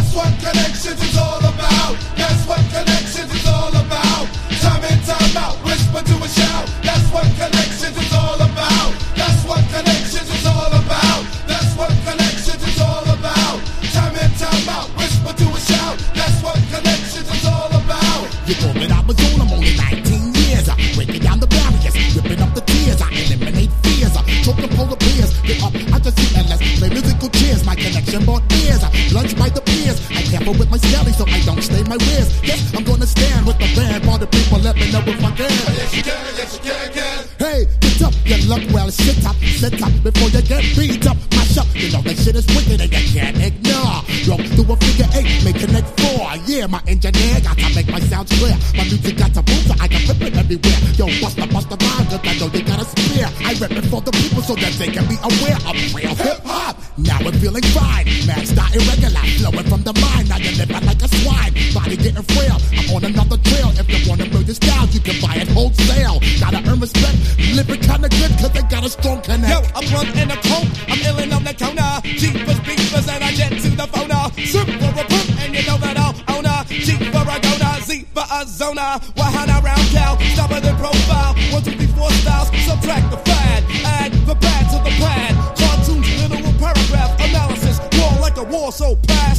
That's what Connections is all about. That's what Connections is all about. Time in, time out, whisper to a shout. That's what Connections is all about. That's what Connections is all about. That's what Connections is all about. Time in, time out, whisper to a shout. That's what Connections is all about. You thought that I was on, I'm only 19 years. Breaking down the barriers, ripping up the tears. I eliminate fears, choking polar bears. Get up, I just see endless. Play musical chairs, my connection bought beers. Lunch by the beers. I careful with my skelly so I don't stain my rears. Yes, I'm gonna stand with the band. For the people, let me know if I can. Yes, you can, yes, you can. Hey, get up, get luck, well, sit up before you get beat up. Mash up, you know that shit is wicked and you can't ignore. Roll through a figure 8, make connect 4. Yeah, my engineer got to make my sounds clear. My music got to move so I can flip it everywhere. Yo, bust the rhyme, cause I know you got a spear. I rip it for the people so that they can be aware of real hip-hop. Now we're feeling fine, man, start irregular, flowing from the mind. Now you're living like a swine, body getting frail. I'm on another trail, if you want a million styles, you can buy it wholesale. Gotta earn respect, living kinda good cause they got a strong connect. Yo, I'm drunk in a coat, I'm illin' on the counter. Jeepers, beepers, and I jet to the phone. Soup for a poop, and you know that I'll own her. Jeep for a goner, Z for a zoner. Wahana round cow, stubborn in profile.